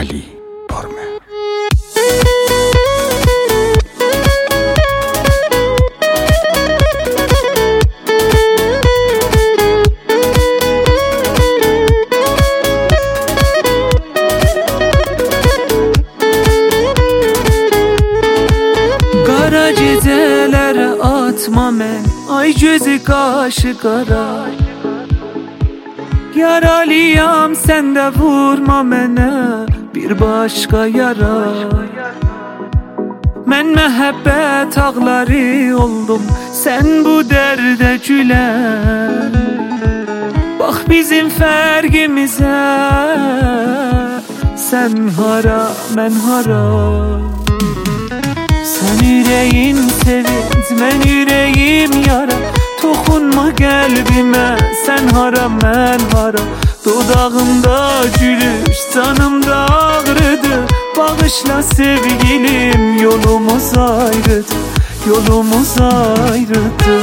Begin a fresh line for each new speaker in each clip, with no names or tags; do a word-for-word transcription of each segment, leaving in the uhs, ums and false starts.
Ali Porme.
Kara gecelere atma men, ay gözü kaşı kara. Yaralıyam sen de vurma mene bir başka yara. Men mehabbet ağları oldum, sen bu derde gülen. Bak bizim fergimize, sen hara men hara. Sen yüreğin sevinç, men yüreğim yara. Dokunma kalbime, sen hara men hara. Dudağımda gülüş, canımda ağrıdı. Bağışla sevgilim, yolumuz ayrıdı, yolumuz ayrıdı.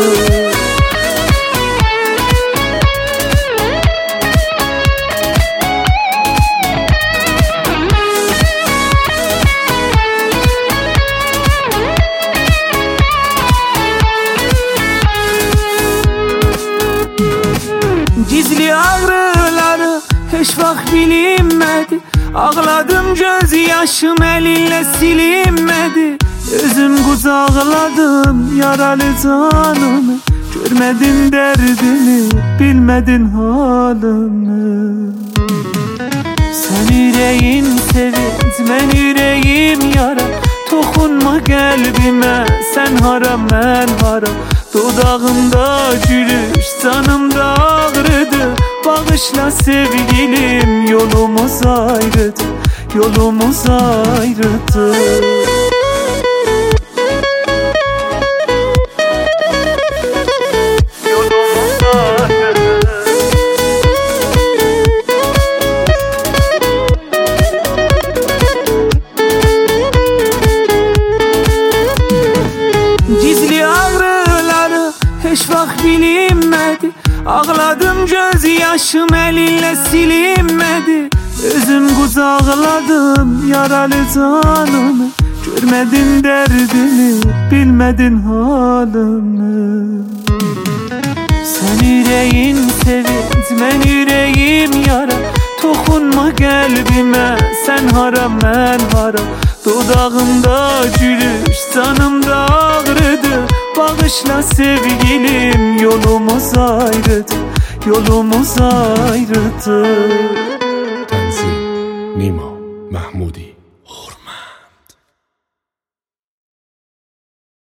Gizli ağrıları hiç vaxt bilinmedi. Ağladım göz yaşım elinle silinmedi. Özüm qucaqladım yaralı canımı. Görmedin derdini, bilmedin halımı. Sen yüreğin sevinç, men yüreğim yara. Dokunma kalbime, sen hara men hara. Dudağımda gülüş, canımda ağrıdı. Bağışla sevgilim, yolumuz ayrıdı, yolumuz ayrıdı. Gizli ağrıları hiç vaxt bilinmedi. Ağladım göz yaşım elinle silinmedi. Özüm qucaqladım yaralı canımı. Görmedin derdini, bilmedin halımı. Sen yüreğin sevinç, men yüreğim yara. Dokunma kalbime, sen hara men hara. Dudağımda gülüş, canımda ağrıdı. Bağışla sevgilim, yolumuz ayrıdı, yolumuz ayrıdı.
Tanzim Nimo Mahmoudi.